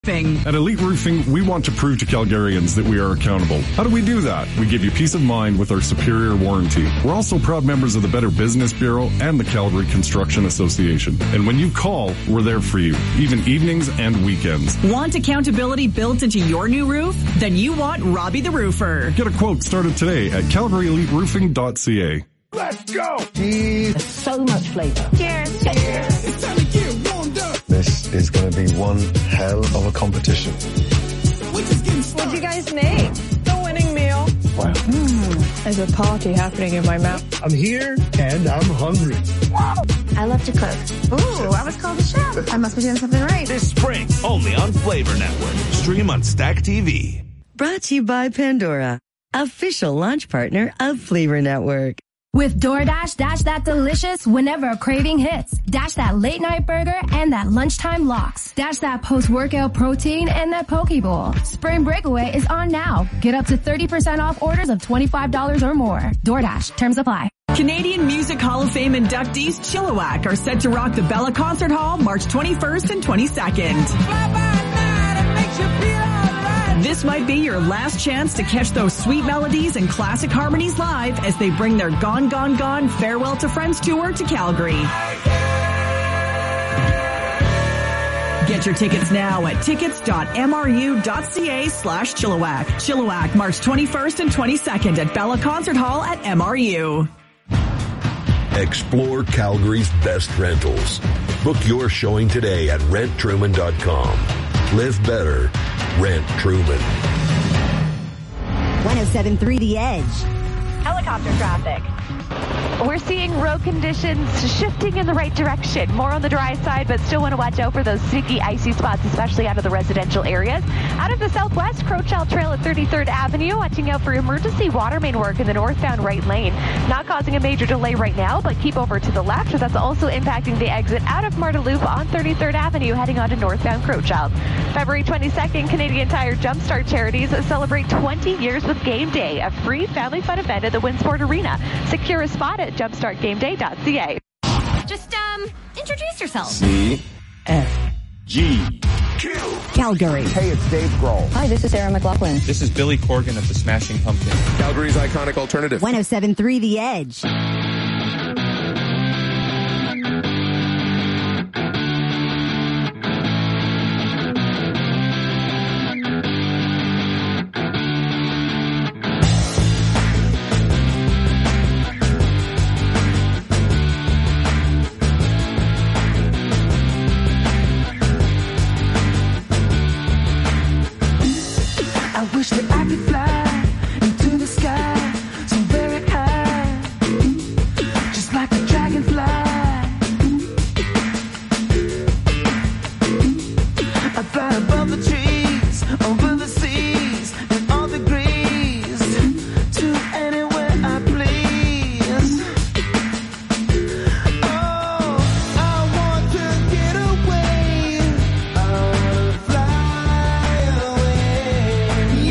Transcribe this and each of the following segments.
At Elite Roofing, we want to prove to Calgarians that we are accountable. How do we do that? We give you peace of mind with our superior warranty. We're also proud members of the Better Business Bureau and the Calgary Construction Association. And when you call, we're there for you, even evenings and weekends. Want accountability built into your new roof? Then you want Robbie the Roofer. Get a quote started today at calgaryeliteroofing.ca. Let's go! There's so much flavor. Cheers! Cheers! It's time to get warmed up. This is going to be one hell of a competition. What'd you guys make? The winning meal. Wow. There's a party happening in my mouth. I'm here and I'm hungry. I love to cook. Ooh, I was called a chef. I must be doing something right. This spring, only on Flavor Network. Stream on Stack TV. Brought to you by Pandora, official launch partner of Flavor Network. With DoorDash, dash that delicious whenever a craving hits. Dash that late night burger and that lunchtime lox. Dash that post-workout protein and that poke bowl. Spring Breakaway is on now. Get up to 30% off orders of $25 or more. DoorDash, terms apply. Canadian Music Hall of Fame inductees Chilliwack are set to rock the Bella Concert Hall March 21st and 22nd. This might be your last chance to catch those sweet melodies and classic harmonies live as they bring their Gone, Gone, Gone Farewell to Friends tour to Calgary. Get your tickets now at tickets.mru.ca/Chilliwack. Chilliwack, March 21st and 22nd at Bella Concert Hall at MRU. Explore Calgary's best rentals. Book your showing today at renttruman.com. Live better. Rent Truman. 107.3 The Edge. Helicopter traffic. We're seeing road conditions shifting in the right direction. More on the dry side, but still want to watch out for those sticky, icy spots, especially out of the residential areas. Out of the southwest, Crowchild Trail at 33rd Avenue, watching out for emergency water main work in the northbound right lane. Not causing a major delay right now, but keep over to the left. That's also impacting the exit out of Marta Loop on 33rd Avenue, heading on to northbound Crowchild. February 22nd, Canadian Tire Jumpstart Charities celebrate 20 years with Game Day, a free family fun event at the Winsport Arena. Secure a spot at jumpstartgameday.ca. Just, introduce yourself. C-F-G. Calgary. Hey, it's Dave Grohl. Hi, this is Sarah McLaughlin. This is Billy Corgan of the Smashing Pumpkins. Calgary's iconic alternative. 107.3 The Edge. I wish that I could fly into the sky so very high, just like a dragonfly. I fly above the trees, over the seas, and all degrees, to anywhere I please. Oh, I want to get away. I want to fly away.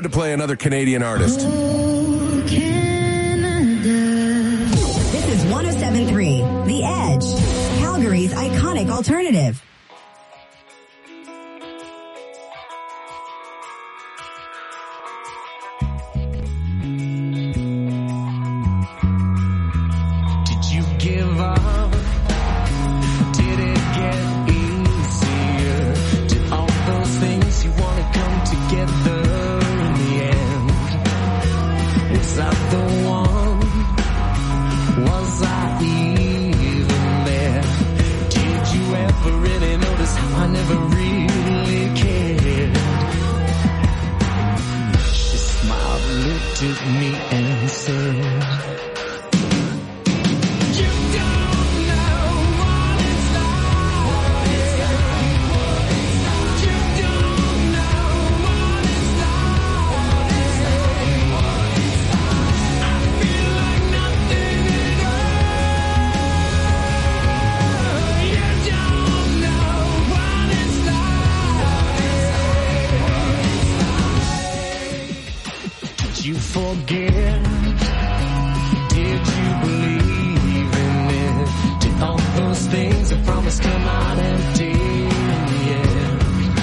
to play another Canadian artist. This is 107.3 The Edge, Calgary's iconic alternative. Did you give up? Did it get easier? Did all those things you want to come together in the end? Was I the one? Was I even there? Did you ever really notice how I never really cared? She smiled, looked at me and said, you forget? Did you believe in it? Did all those things I promised come out empty in the end?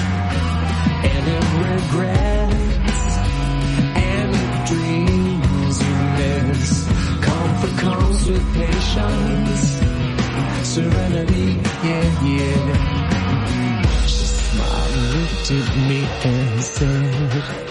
Any regrets? Any dreams you miss? Comfort comes with patience, serenity, yeah. She smiled, looked at me and said,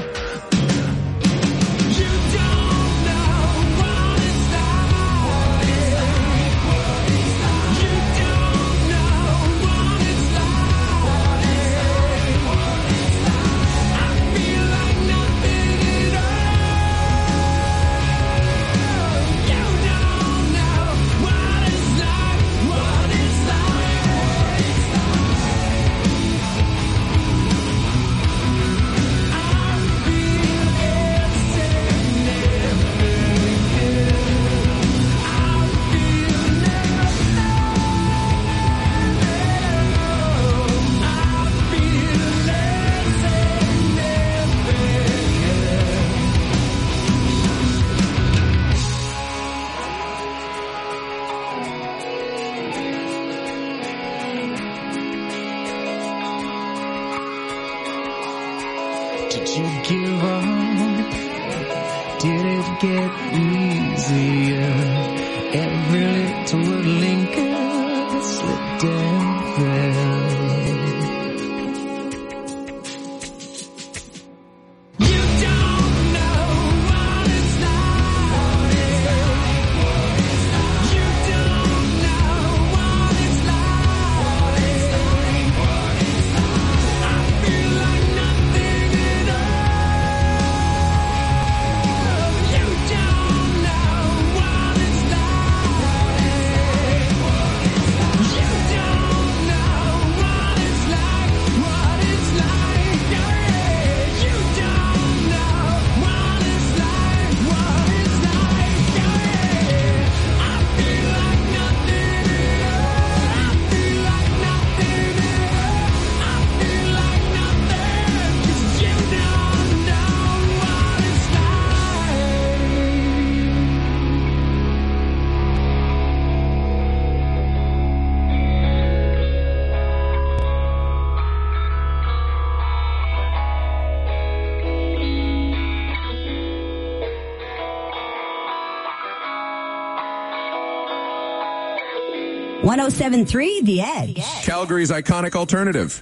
did you give up? Did it get easier? Every little linker slipped and fell. .107.3 The Edge, Calgary's iconic alternative.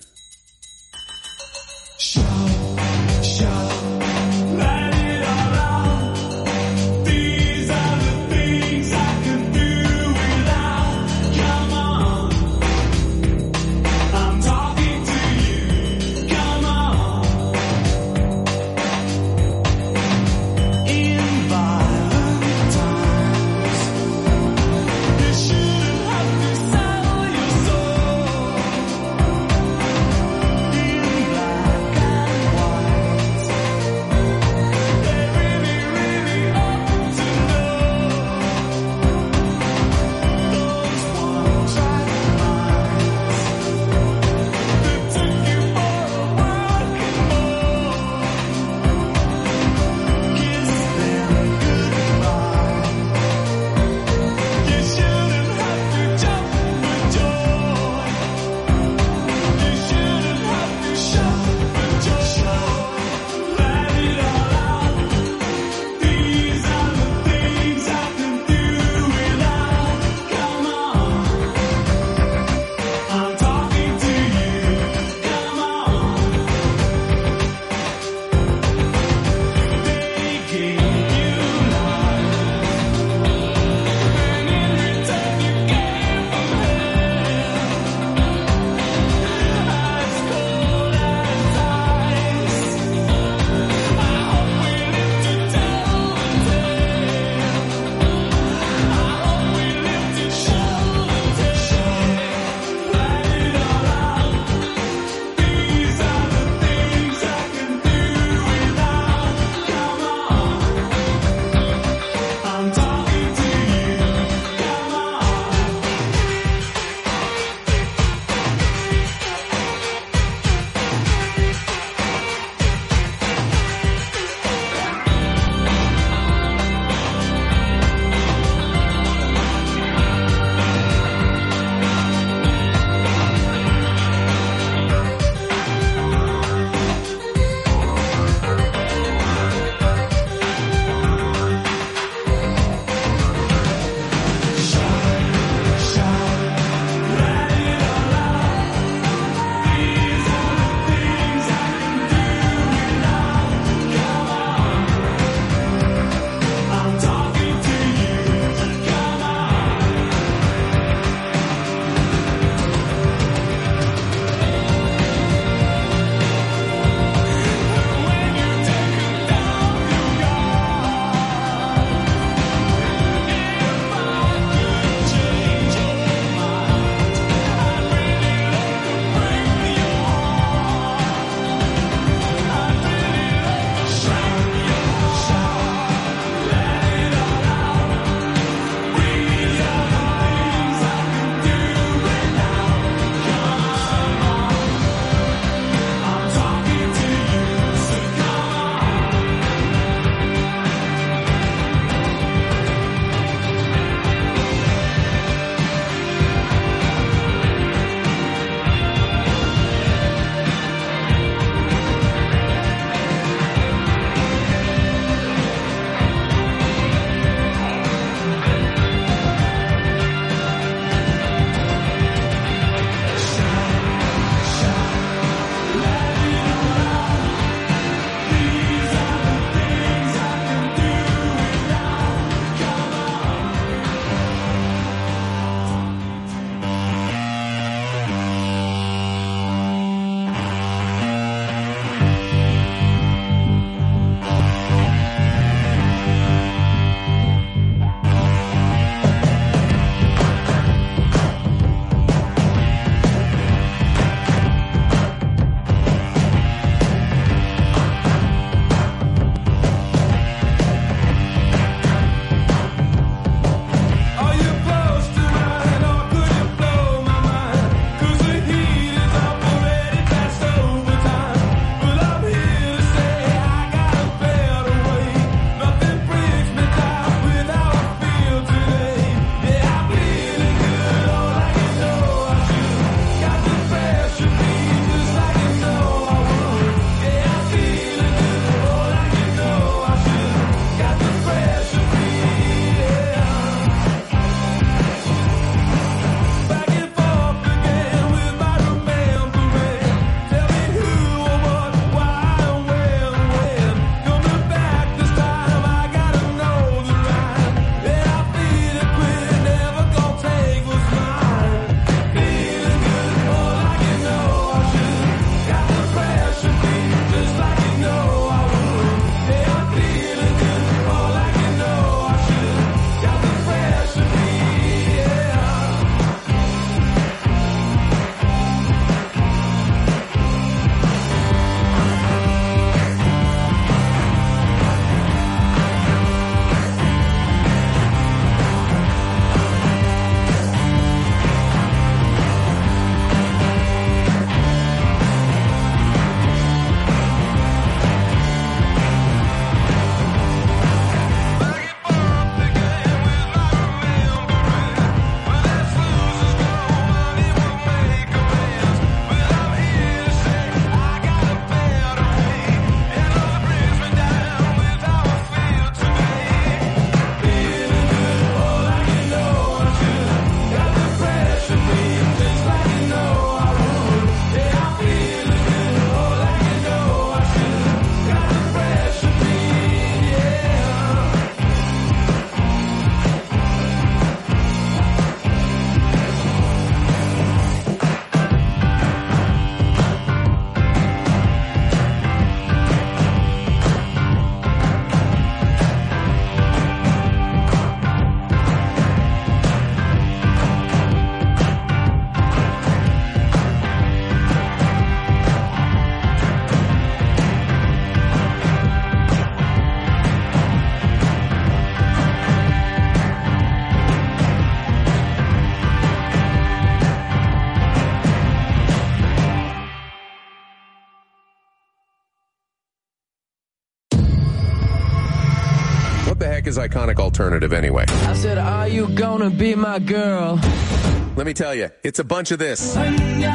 heck is Iconic Alternative anyway? I said, are you gonna be my girl? Let me tell you, it's a bunch of this. And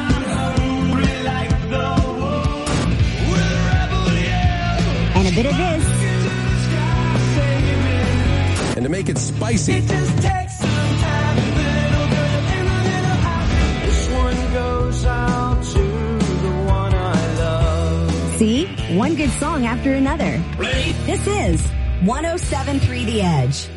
a bit of this. And to make it spicy, this one goes out to the one I love. See? One good song after another. This is 107.3 The Edge.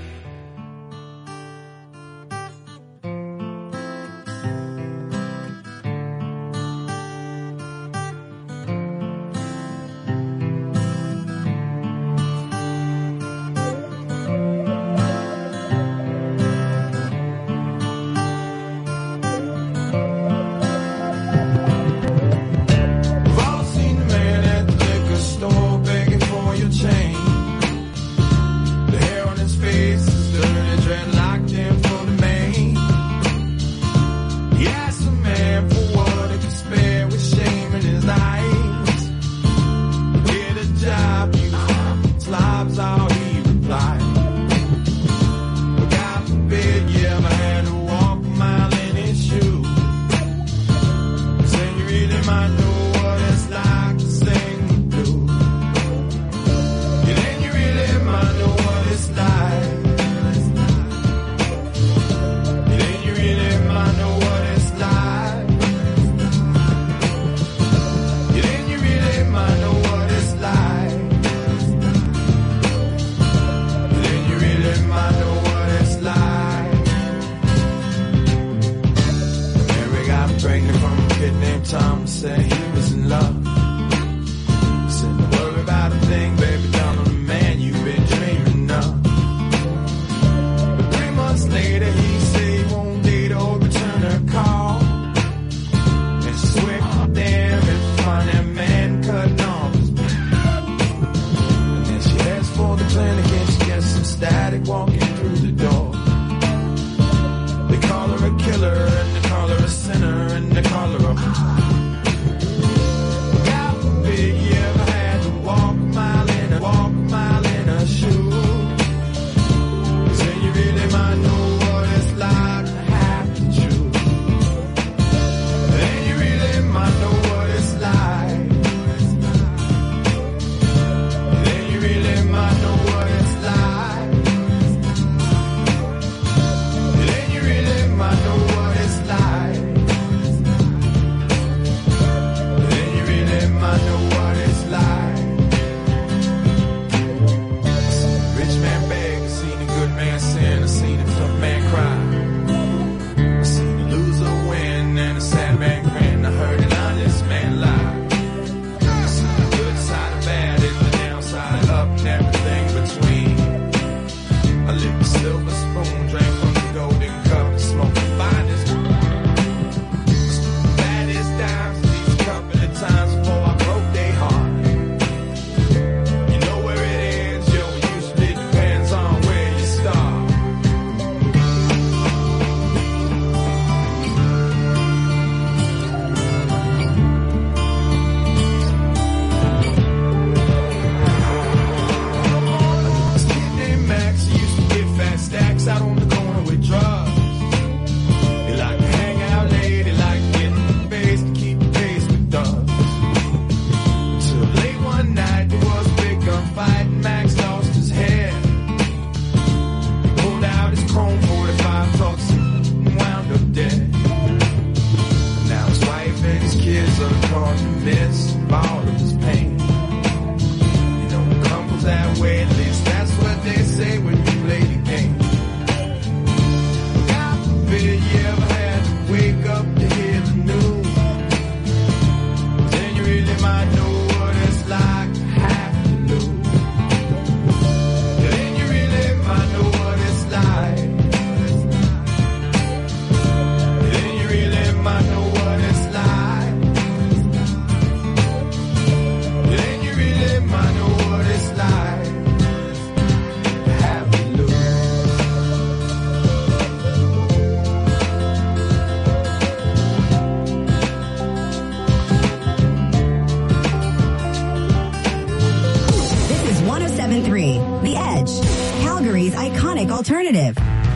The Edge, Calgary's iconic alternative.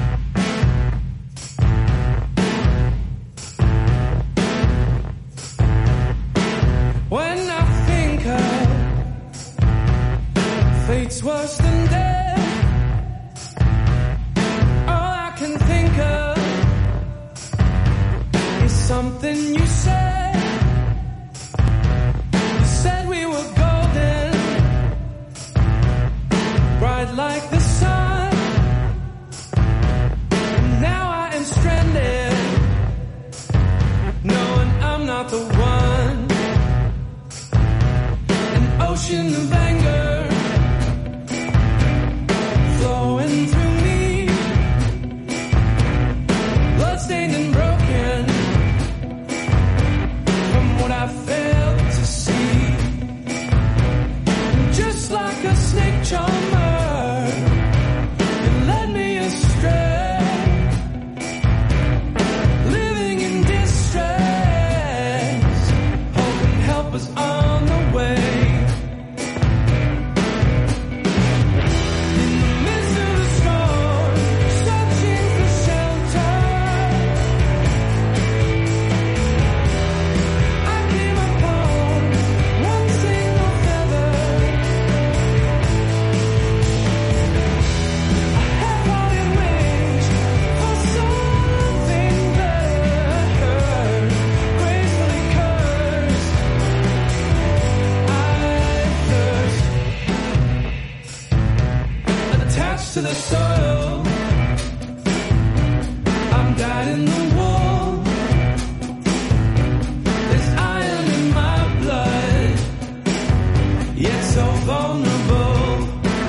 When I think of fate's worse than death, all I can think of is something you said. You said we were golden, bright like the sun. And now I am stranded, knowing I'm not the one. Ocean of anger flowing through me, bloodstained and broken from what I failed to see. Just like a snake charmer, it led me astray, living in distress, hoping help is on the way. To the soil, I'm dyed in the wool. There's iron in my blood, yet so vulnerable.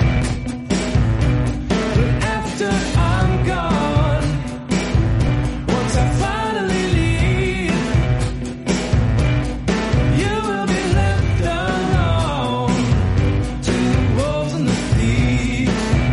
But after I'm gone, once I finally leave, you will be left alone to the wolves and the thieves.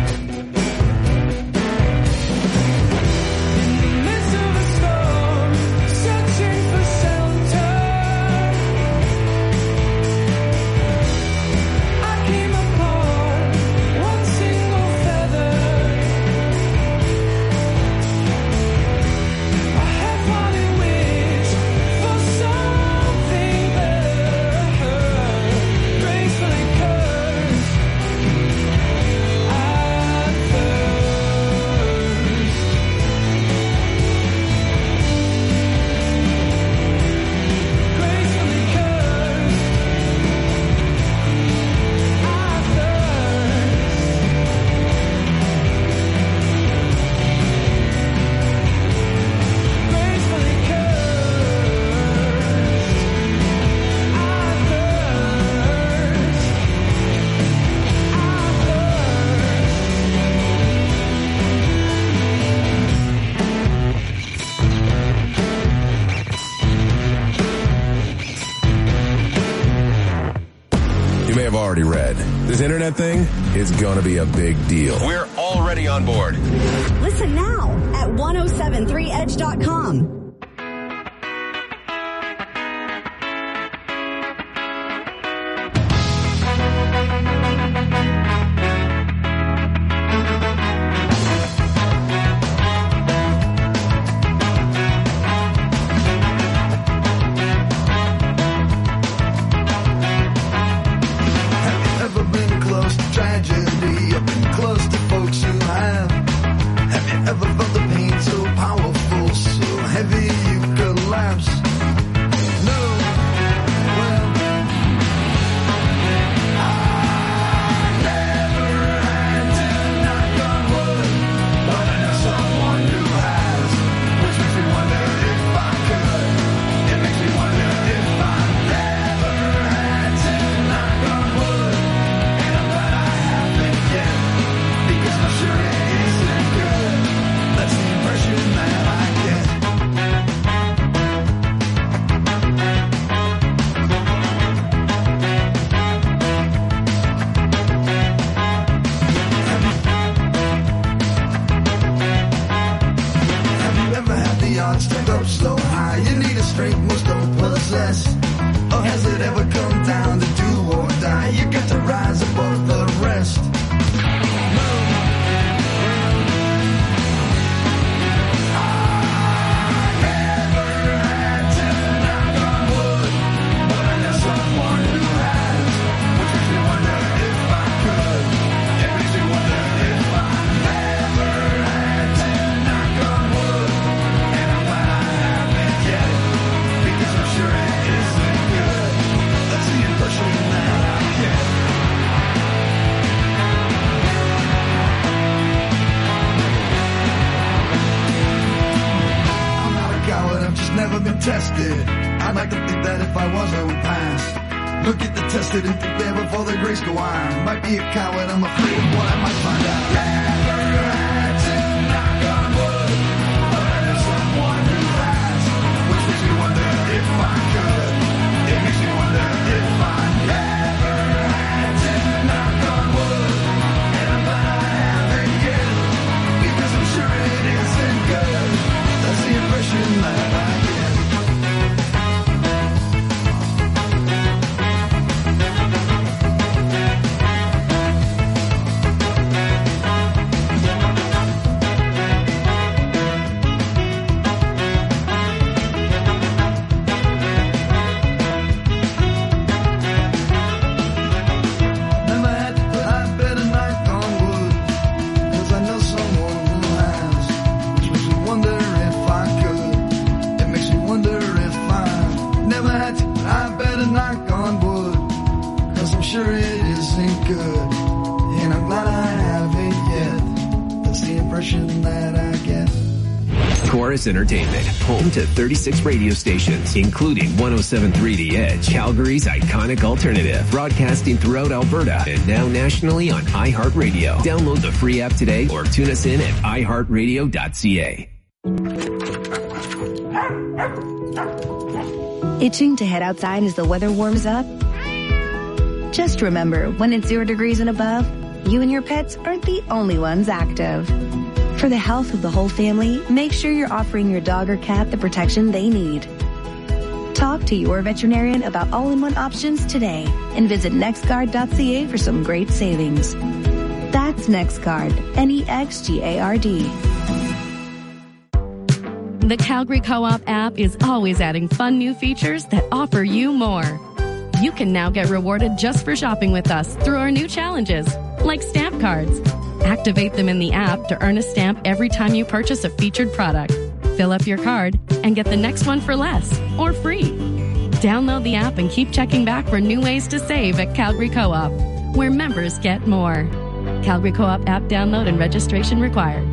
Already read. This internet thing is going to be a big deal. We're already on board. Listen now at 1073edge.com. Close to folks you have you ever felt the pain so powerful, so heavy tested. I'd like to think that if I was, I would pass. Look at the tested and prepare before the grace go on. Might be a coward, I'm afraid of what I might find out. Never had to knock on wood, but I know someone who has, which makes me wonder if I could. It makes me wonder if I never had to knock on wood, and I'm glad I haven't yet, because I'm sure it isn't good. That's the impression that I get. Sure it isn't good, and I'm glad I haven't yet. That's the impression that I get. Chorus Entertainment, home to 36 radio stations, including 107.3 The Edge, Calgary's iconic alternative, broadcasting throughout Alberta and now nationally on iHeartRadio. Download the free app today or tune us in at iHeartRadio.ca. Itching to head outside as the weather warms up? Just remember, when it's 0 degrees and above, you and your pets aren't the only ones active. For the health of the whole family, make sure you're offering your dog or cat the protection they need. Talk to your veterinarian about all-in-one options today and visit nextguard.ca for some great savings. That's NextGuard, NEXGARD. The Calgary Co-op app is always adding fun new features that offer you more. You can now get rewarded just for shopping with us through our new challenges, like stamp cards. Activate them in the app to earn a stamp every time you purchase a featured product. Fill up your card and get the next one for less or free. Download the app and keep checking back for new ways to save at Calgary Co-op, where members get more. Calgary Co-op app download and registration required.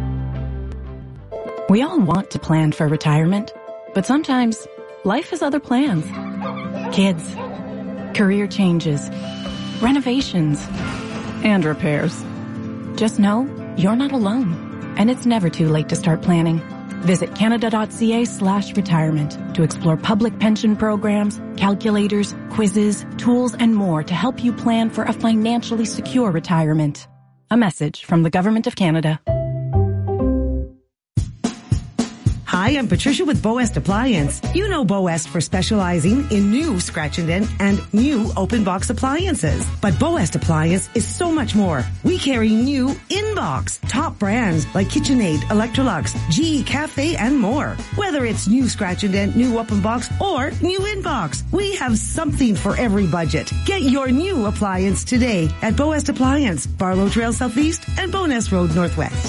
We all want to plan for retirement, but sometimes life has other plans. Kids, career changes, renovations, and repairs. Just know you're not alone, and it's never too late to start planning. Visit canada.ca/retirement to explore public pension programs, calculators, quizzes, tools, and more to help you plan for a financially secure retirement. A message from the Government of Canada. Hi, I'm Patricia with Bow West Appliance. You know Bow West for specializing in new scratch and dent and new open box appliances. But Bow West Appliance is so much more. We carry new in-box, top brands like KitchenAid, Electrolux, GE Cafe, and more. Whether it's new scratch and dent, new open box, or new in-box, we have something for every budget. Get your new appliance today at Bow West Appliance, Barlow Trail Southeast and Bowness Road Northwest.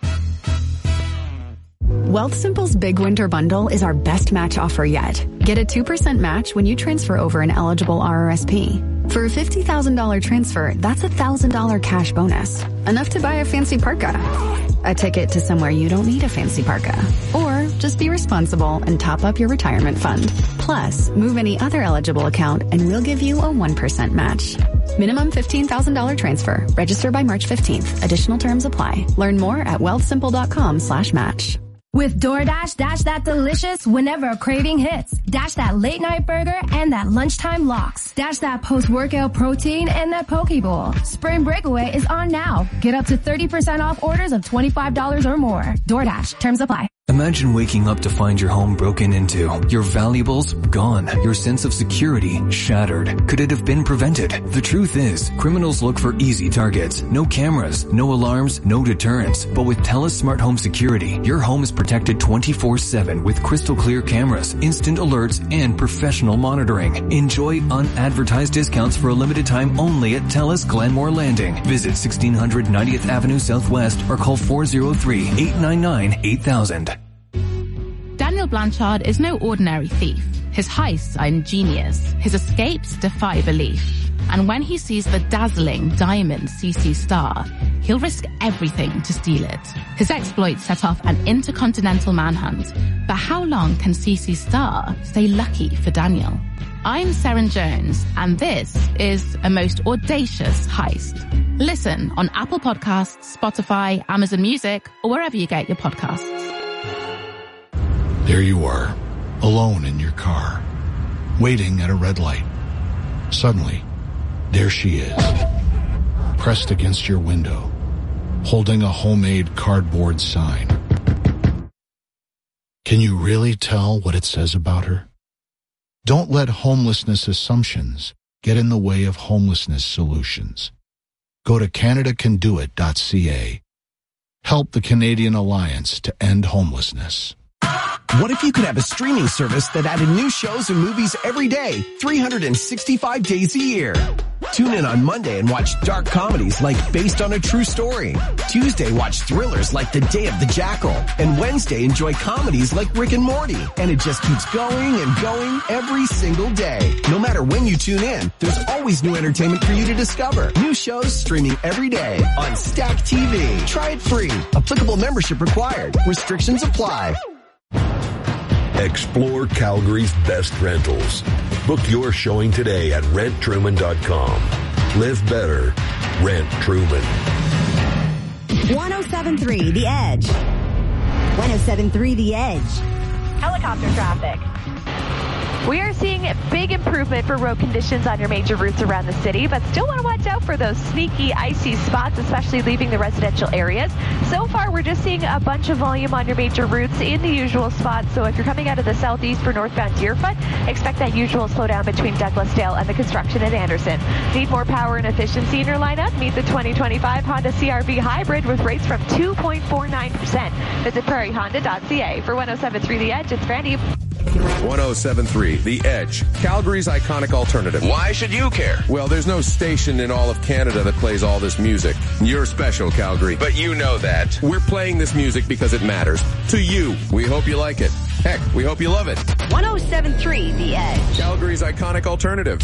Wealthsimple's Big Winter Bundle is our best match offer yet. Get a 2% match when you transfer over an eligible RRSP. For a $50,000 transfer, that's $1,000 cash bonus. Enough to buy a fancy parka. A ticket to somewhere you don't need a fancy parka. Or just be responsible and top up your retirement fund. Plus, move any other eligible account and we'll give you a 1% match. Minimum $15,000 transfer. Register by March 15th. Additional terms apply. Learn more at wealthsimple.com/match. With DoorDash, dash that delicious whenever a craving hits. Dash that late night burger and that lunchtime lox. Dash that post-workout protein and that poke bowl. Spring Breakaway is on now. Get up to 30% off orders of $25 or more. DoorDash, terms apply. Imagine waking up to find your home broken into, your valuables gone, your sense of security shattered. Could it have been prevented? The truth is, criminals look for easy targets. No cameras, no alarms, no deterrents. But with TELUS Smart Home Security, your home is protected 24/7 with crystal clear cameras, instant alerts, and professional monitoring. Enjoy unadvertised discounts for a limited time only at TELUS Glenmore Landing. Visit 1600 90th Avenue Southwest or call 403-899-8000. Daniel Blanchard is no ordinary thief. His heists are ingenious. His escapes defy belief. And when he sees the dazzling diamond CC Star, he'll risk everything to steal it. His exploits set off an intercontinental manhunt. But how long can CC Star stay lucky for Daniel? I'm Seren Jones, and this is a most audacious heist. Listen on Apple Podcasts, Spotify, Amazon Music, or wherever you get your podcasts. There you are, alone in your car, waiting at a red light. Suddenly, there she is, pressed against your window, holding a homemade cardboard sign. Can you really tell what it says about her? Don't let homelessness assumptions get in the way of homelessness solutions. Go to CanadaCanDoIt.ca. Help the Canadian Alliance to end homelessness. What if you could have a streaming service that added new shows and movies every day, 365 days a year? Tune in on Monday and watch dark comedies like Based on a True Story. Tuesday, watch thrillers like The Day of the Jackal. And Wednesday, enjoy comedies like Rick and Morty. And it just keeps going and going every single day. No matter when you tune in, there's always new entertainment for you to discover. New shows streaming every day on Stack TV. Try it free. Applicable membership required. Restrictions apply. Explore Calgary's best rentals. Book your showing today at renttruman.com. Live better. Rent Truman. 107.3 The Edge. 107.3 The Edge. Helicopter traffic. We are seeing a big improvement for road conditions on your major routes around the city, but still want to watch out for those sneaky, icy spots, especially leaving the residential areas. So far, we're just seeing a bunch of volume on your major routes in the usual spots. So if you're coming out of the southeast for northbound Deerfoot, expect that usual slowdown between Douglasdale and the construction at Anderson. Need more power and efficiency in your lineup? Meet the 2025 Honda CR-V Hybrid with rates from 2.49%. Visit prairiehonda.ca. For 107.3 The Edge, it's Brandy. 107.3 The Edge, Calgary's iconic alternative. Why should you care? Well, there's no station in all of Canada that plays all this music. You're special, Calgary. But you know that. We're playing this music because it matters. To you. We hope you like it. Heck, we hope you love it. 107.3 The Edge. Calgary's iconic alternative.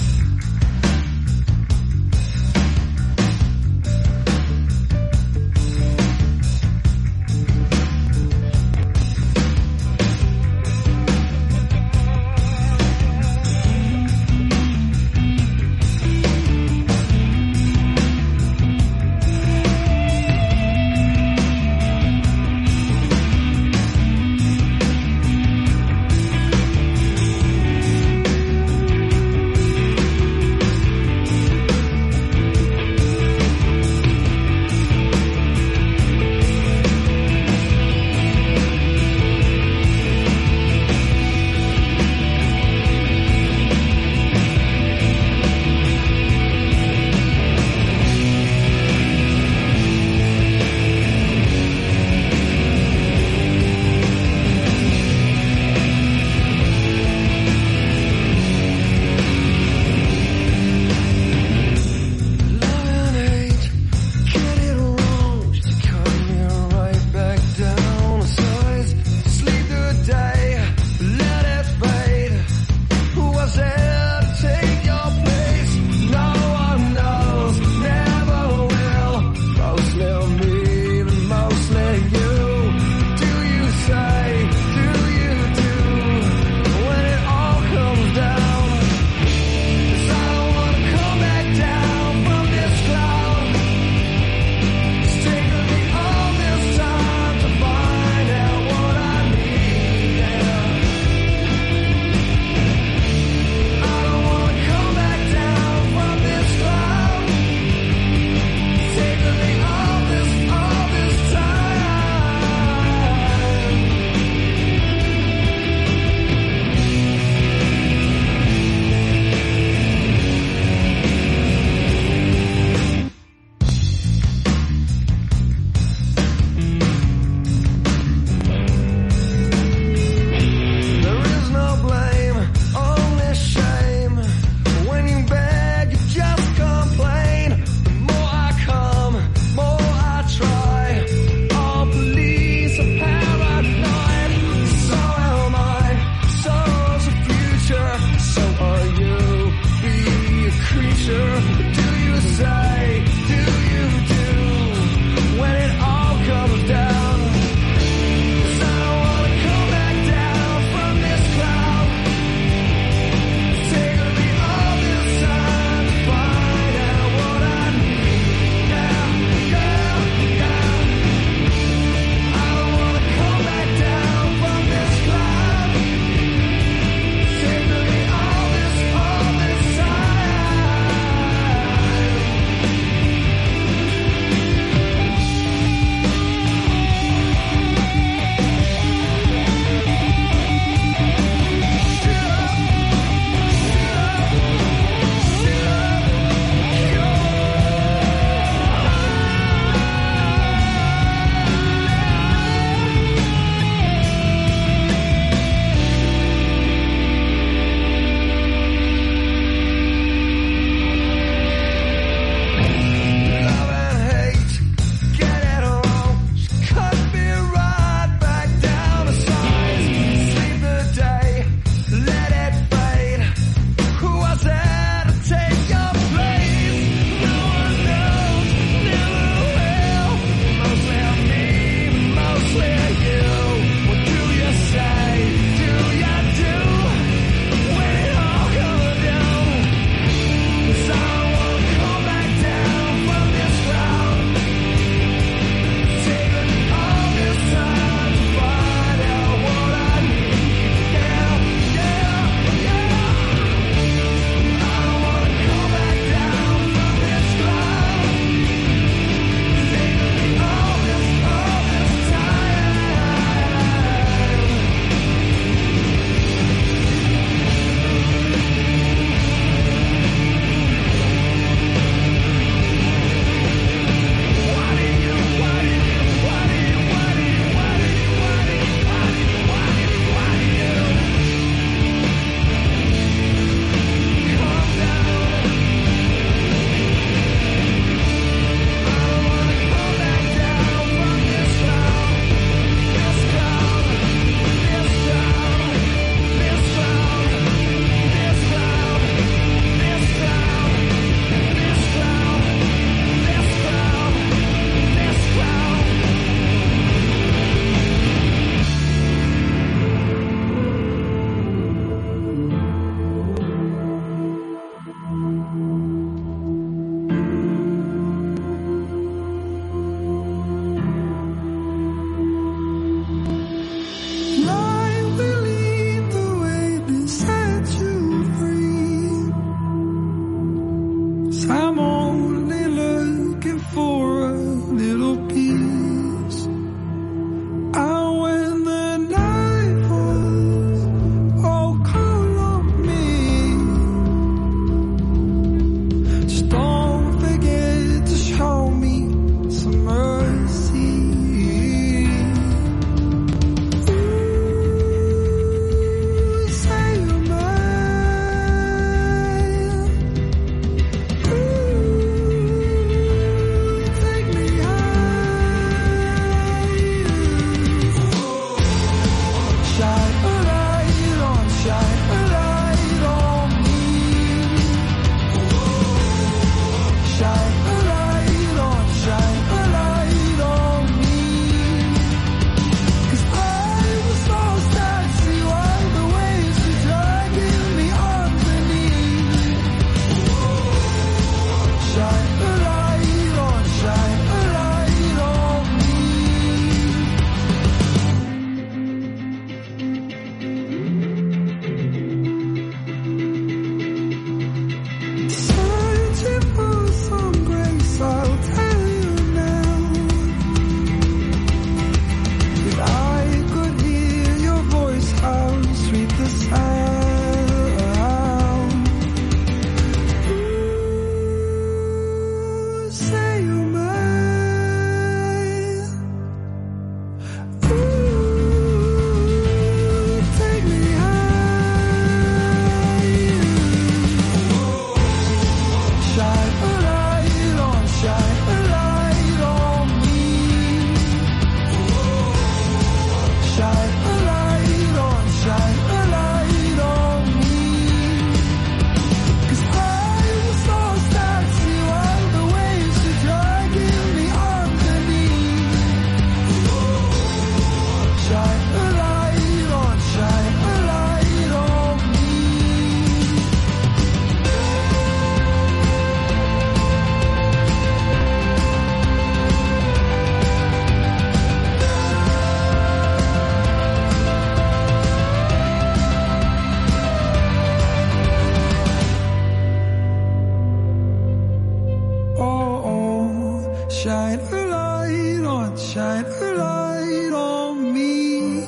shine a light on me.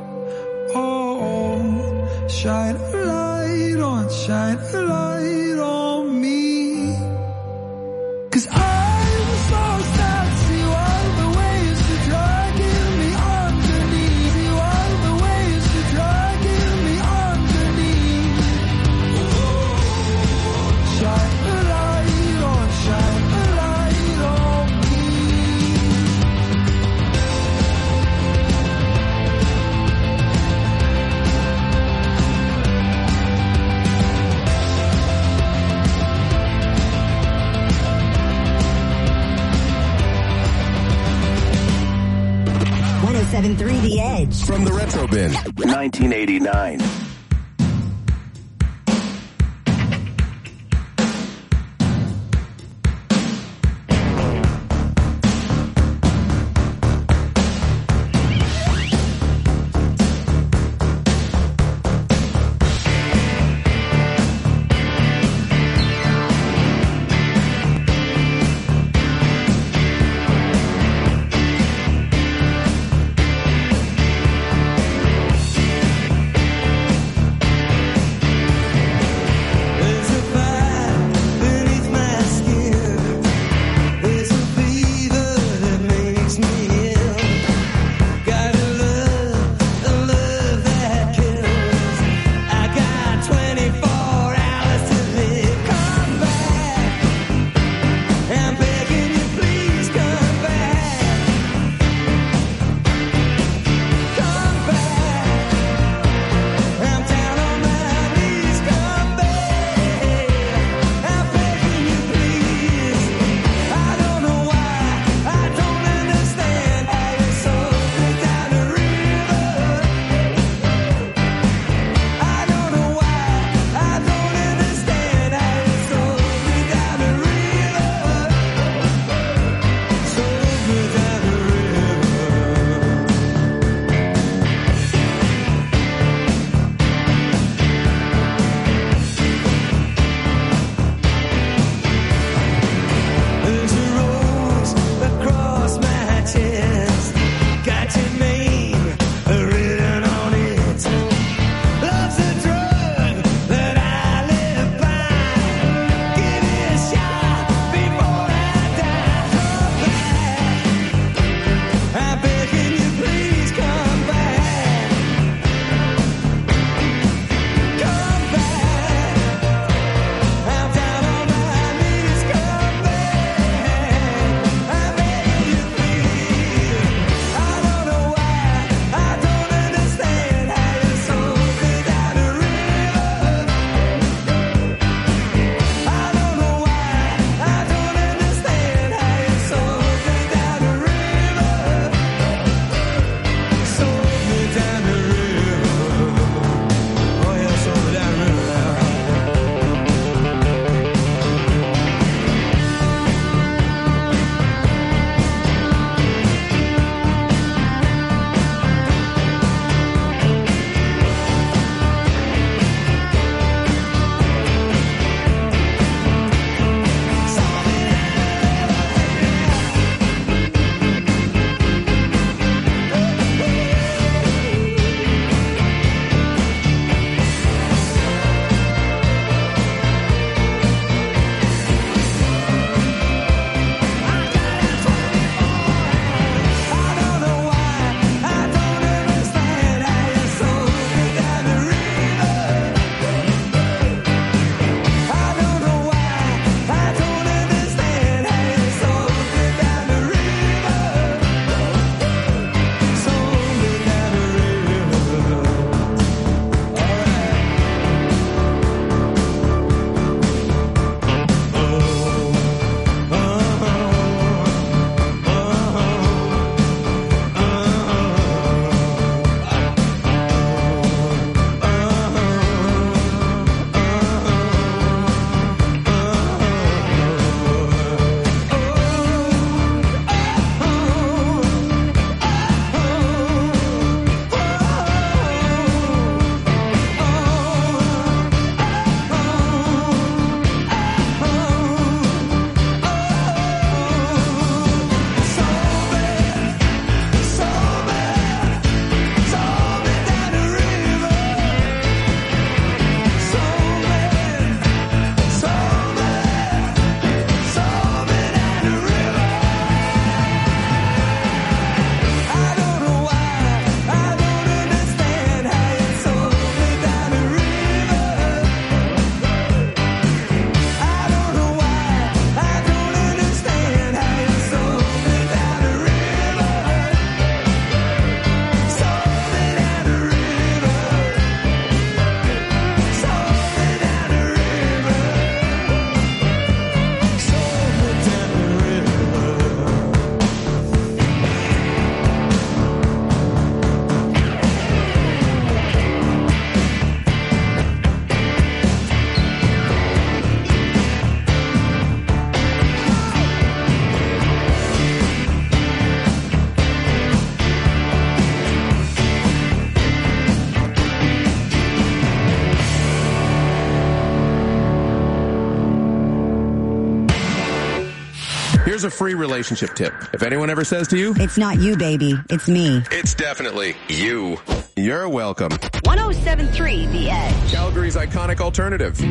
Oh, shine a light on me. 'Cause I'm so sad, see all the ways you're dragging me underneath. See all the ways you're dragging me underneath. Shine a light on me. The Edge. From the Retro Bin, 1989. Here's a free relationship tip. If anyone ever says to you, It's not you, baby. It's me. it's definitely you. You're welcome. 107.3 The Edge. Calgary's iconic alternative.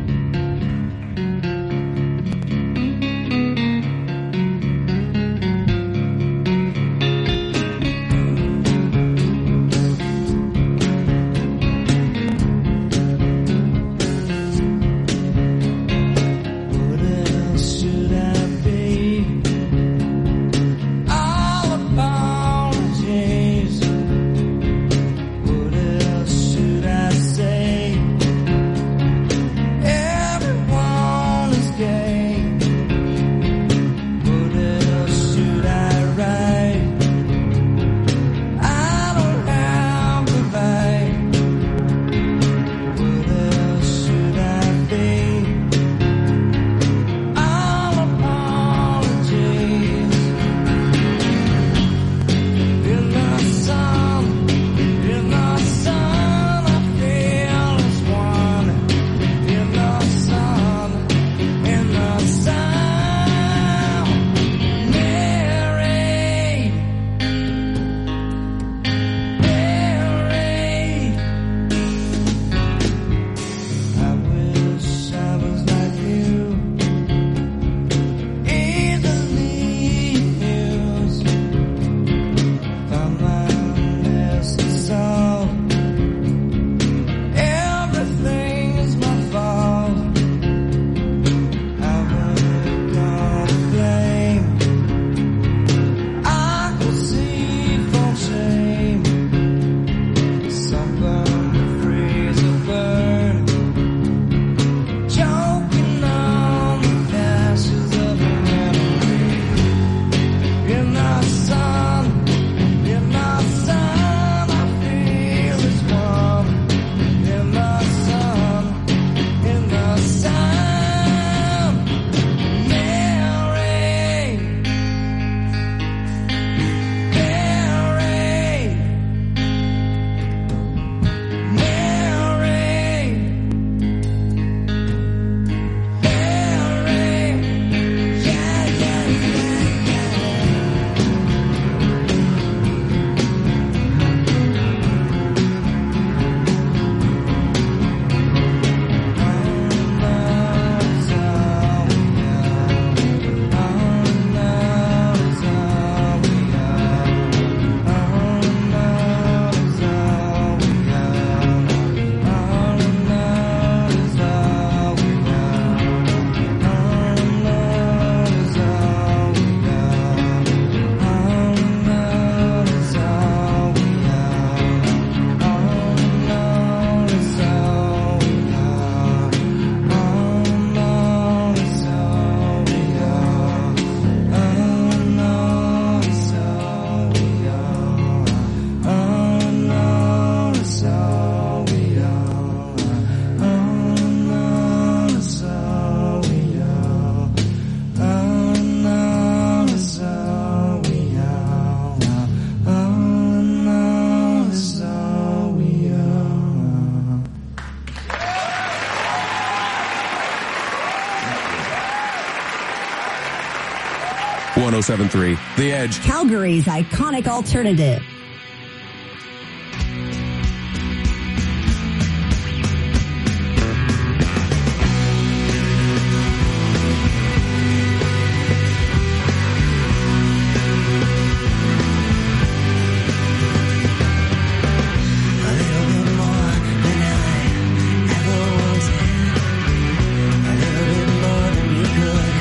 The Edge. Calgary's iconic alternative.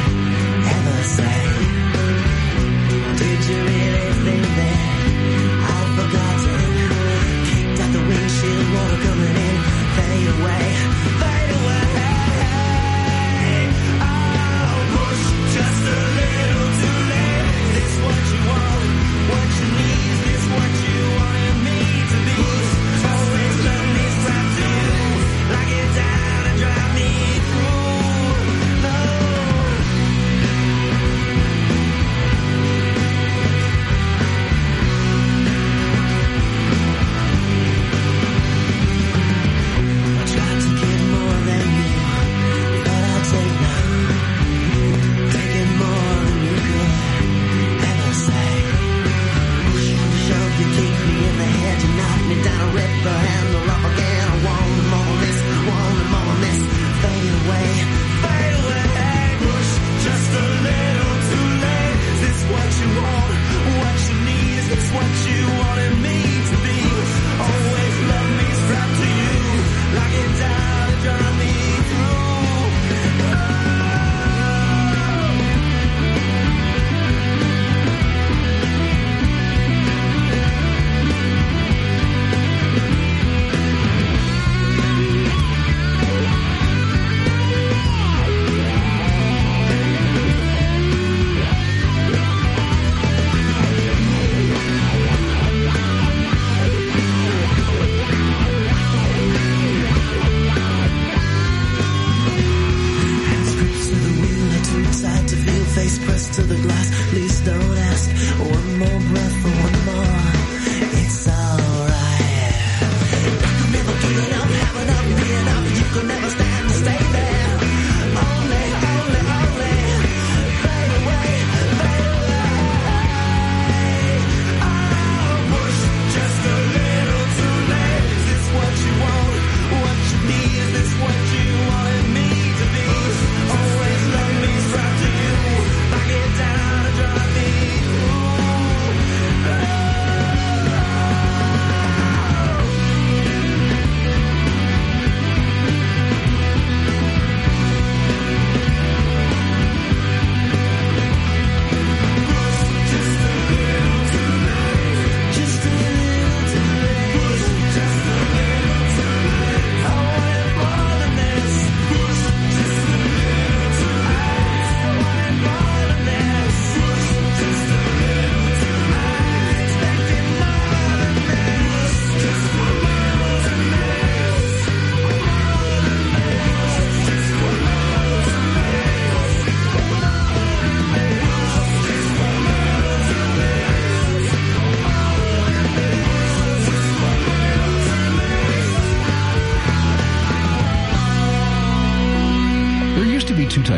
Did you really think that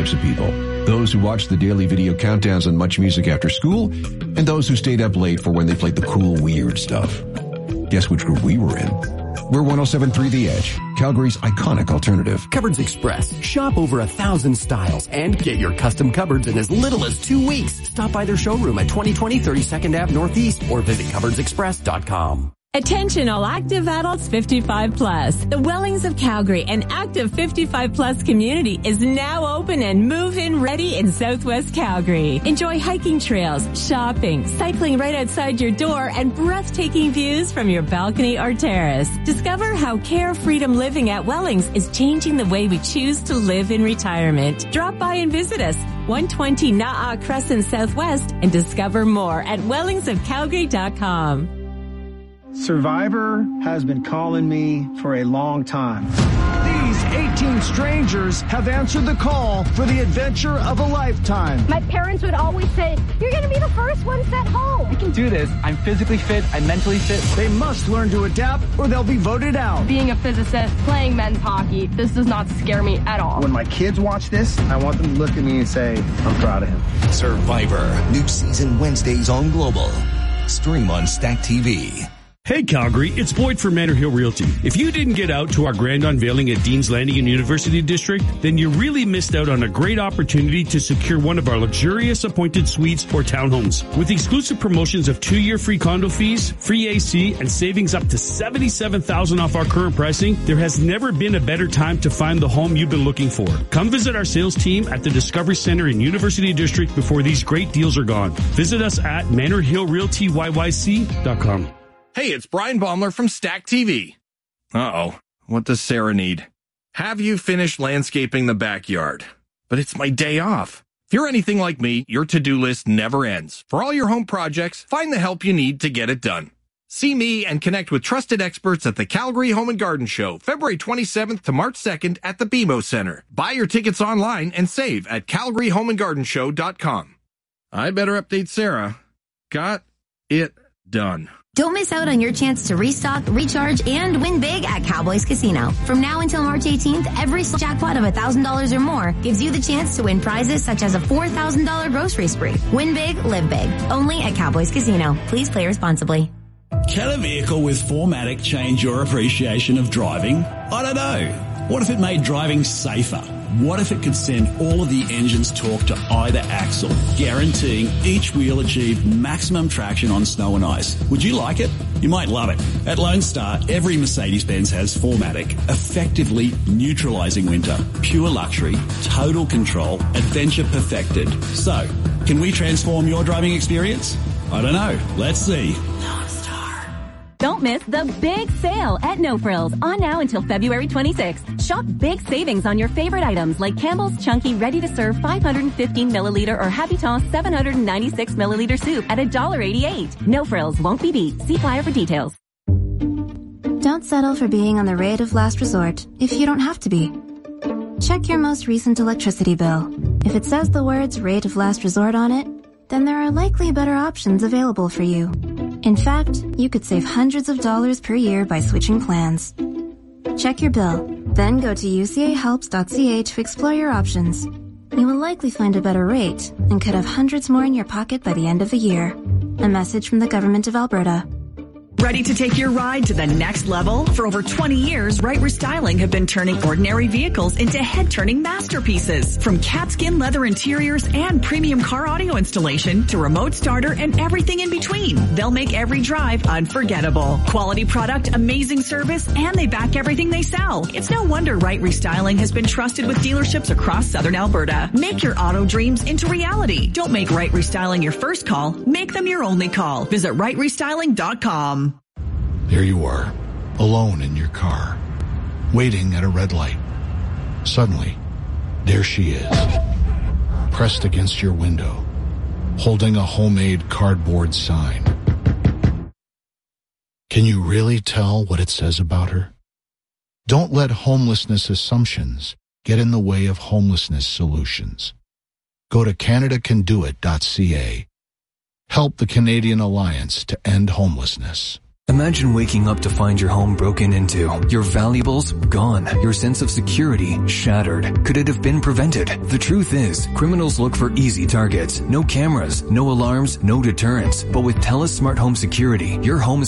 types of people. Those who watch the daily video countdowns on Much Music after school, and those who stayed up late for when they played the cool, weird stuff. Guess which group we were in? We're 107.3 The Edge, Calgary's iconic alternative. Cupboards Express. Shop over 1,000 styles and get your custom cupboards in as little as 2 weeks. Stop by their showroom at 2020 32nd Ave Northeast or visit cupboardsexpress.com. Attention all active adults 55 plus. The Wellings of Calgary, an active 55 plus community, is now open and move-in ready in Southwest Calgary. Enjoy hiking trails, shopping, cycling right outside your door, and breathtaking views from your balcony or terrace. Discover how Care Freedom Living at Wellings is changing the way we choose to live in retirement. Drop by and visit us, 120 Na'a Crescent Southwest, and discover more at wellingsofcalgary.com. Survivor has been calling me for a long time. These 18 strangers have answered the call for the adventure of a lifetime. My parents would always say, you're going to be the first one sent home. I can do this. I'm physically fit. I'm mentally fit. They must learn to adapt or they'll be voted out. Being a physicist, playing men's hockey, this does not scare me at all. When my kids watch this, I want them to look at me and say, I'm proud of him. Survivor. New season Wednesdays on Global. Stream on Stack TV. Hey Calgary, it's Boyd from Manor Hill Realty. If you didn't get out to our grand unveiling at Dean's Landing in University District, then you really missed out on a great opportunity to secure one of our luxurious appointed suites or townhomes. With exclusive promotions of 2-year free condo fees, free AC, and savings up to $77,000 off our current pricing, there has never been a better time to find the home you've been looking for. Come visit our sales team at the Discovery Center in University District before these great deals are gone. Visit us at ManorHillRealtyYYC.com. Hey, it's Brian Baumler from Stack TV. Uh-oh, what does Sarah need? Have you finished landscaping the backyard? But it's my day off. If you're anything like me, your to-do list never ends. For all your home projects, find the help you need to get it done. See me and connect with trusted experts at the Calgary Home and Garden Show, February 27th to March 2nd at the BMO Center. Buy your tickets online and save at calgaryhomeandgardenshow.com. I better update Sarah. Got it done. Don't miss out on your chance to restock, recharge, and win big at Cowboys Casino. From now until March 18th, every jackpot of $1,000 or more gives you the chance to win prizes such as a $4,000 grocery spree. Win big, live big. Only at Cowboys Casino. Please play responsibly. Can a vehicle with 4MATIC change your appreciation of driving? I don't know. What if it made driving safer? What if it could send all of the engine's torque to either axle, guaranteeing each wheel achieved maximum traction on snow and ice? Would you like it? You might love it. At Lone Star, every Mercedes-Benz has 4MATIC, effectively neutralizing winter. Pure luxury, total control, adventure perfected. So, can we transform your driving experience? I don't know. Let's see. Don't miss the big sale at No Frills on now until February 26th. Shop big savings on your favorite items like Campbell's Chunky ready-to-serve 515 milliliter or Habitant 796 milliliter soup at $1.88. No Frills won't be beat. See flyer for details. Don't settle for being on the rate of last resort if you don't have to be. Check your most recent electricity bill. If it says the words rate of last resort on it, then there are likely better options available for you. In fact, you could save hundreds of dollars per year by switching plans. Check your bill, then go to ucahelps.ca to explore your options. You will likely find a better rate and could have hundreds more in your pocket by the end of the year. A message from the Government of Alberta. Ready to take your ride to the next level? For over 20 years, Right Restyling have been turning ordinary vehicles into head-turning masterpieces. From catskin leather interiors and premium car audio installation to remote starter and everything in between, they'll make every drive unforgettable. Quality product, amazing service, and they back everything they sell. It's no wonder Right Restyling has been trusted with dealerships across southern Alberta. Make your auto dreams into reality. Don't make Right Restyling your first call. Make them your only call. Visit rightrestyling.com. There you are, alone in your car, waiting at a red light. Suddenly, there she is, pressed against your window, holding a homemade cardboard sign. Can you really tell what it says about her? Don't let homelessness assumptions get in the way of homelessness solutions. Go to CanadaCanDoIt.ca. Help the Canadian Alliance to End Homelessness. Imagine waking up to find your home broken into, your valuables gone, your sense of security shattered. Could it have been prevented? The truth is, criminals look for easy targets. No cameras, no alarms, no deterrents. But with TELUS Smart Home Security, your home is